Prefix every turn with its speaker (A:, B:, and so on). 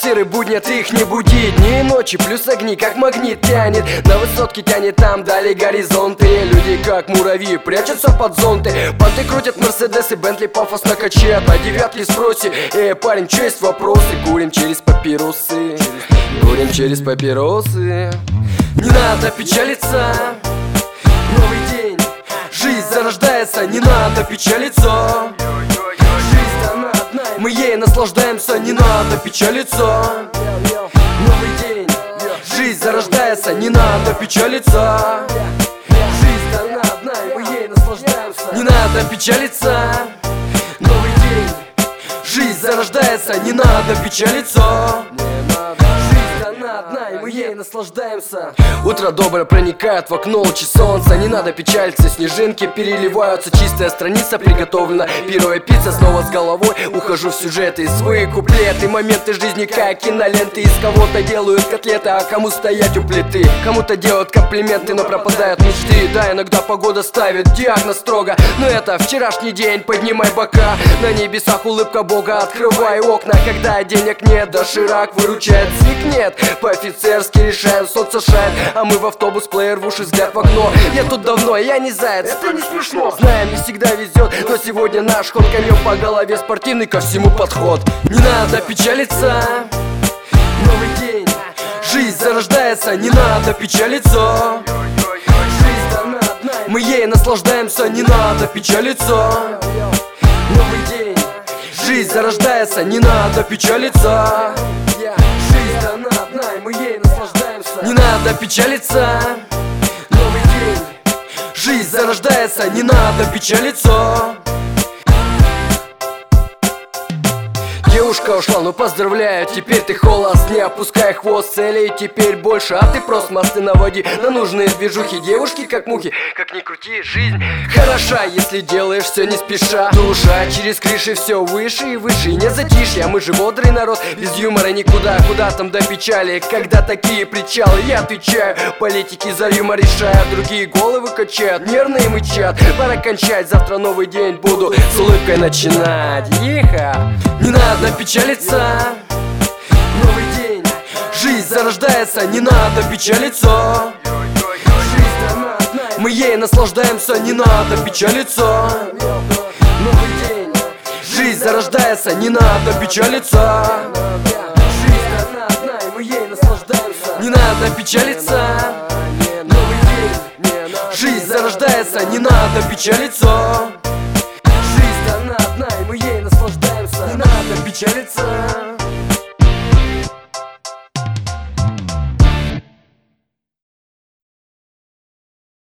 A: серый будня, ты их не буди. Дни и ночи плюс огни, как магнит тянет. На высотке тянет там, дали горизонты. Люди как муравьи прячутся под зонты. Понты крутят Мерседесы, Бентли пафосно качает. На девятке спроси: парень, чё есть вопросы? Курим через папиросы, курим через папиросы. Не надо печалиться, новый день, жизнь зарождается. Не надо печалиться, жизнь она одна, мы ей наслаждаемся. Не надо печалиться, новый день, жизнь зарождается. Не надо печалиться, жизнь она одна, мы ей наслаждаемся. Не надо печалиться, новый день, жизнь зарождается. Не надо печалиться, жизнь она одна, и мы ей наслаждаемся. Утро доброе проникает в окно лучи солнца. Не надо печалиться, снежинки переливаются. Чистая страница приготовлена, первая пицца. Снова с головой ухожу в сюжеты, свои куплеты, моменты жизни как киноленты. Из кого-то делают котлеты, а кому стоять у плиты. Кому-то делают комплименты, но пропадают мечты. Да, иногда погода ставит диагноз строго, но это вчерашний день, поднимай бока. На небесах улыбка Бога, открывай окна. Когда денег нет, доширак выручает, снег нет. По-офицерски решаем, солнце шает, а мы в автобус, плеер в уши, взгляд в окно. Я тут давно, я не заяц, это не смешно. Знаем, не всегда везет, но сегодня наш ход. Конем по голове, спортивный ко всему подход. Не надо печалиться, новый день, жизнь зарождается. Не надо печалиться, жизнь она одна, мы ей наслаждаемся. Не надо печалиться, новый день, жизнь зарождается. Не надо печалиться, жизнь она одна, и мы ей наслаждаемся. Не надо печалиться, новый день, жизнь зарождается. Не надо печалиться. Девушка ушла, ну поздравляю, теперь ты холост. Не опускай хвост, целей теперь больше. А ты просто мосты наводи на нужные движухи. Девушки как мухи, как ни крути, жизнь хороша, если делаешь все не спеша. Душа через крыши все выше и выше, и не затишье. Мы же бодрый народ, без юмора никуда. Куда там до печали, когда такие причалы? Я отвечаю, политики за юмор решают. Другие головы качают, нервные мычат. Пора кончать, завтра новый день, буду с улыбкой начинать. Не надо печалиться, новый день, жизнь зарождается. Не надо печалиться, жизнь она одна, мы ей наслаждаемся. Не надо печалиться, новый день, жизнь зарождается. Не надо печалиться, жизнь она одна, и мы ей наслаждаемся. Не надо печалиться, новый день, жизнь зарождается. Не надо печалиться, жизнь она одна, и мы ей наслаждаемся. Не надо печалиться.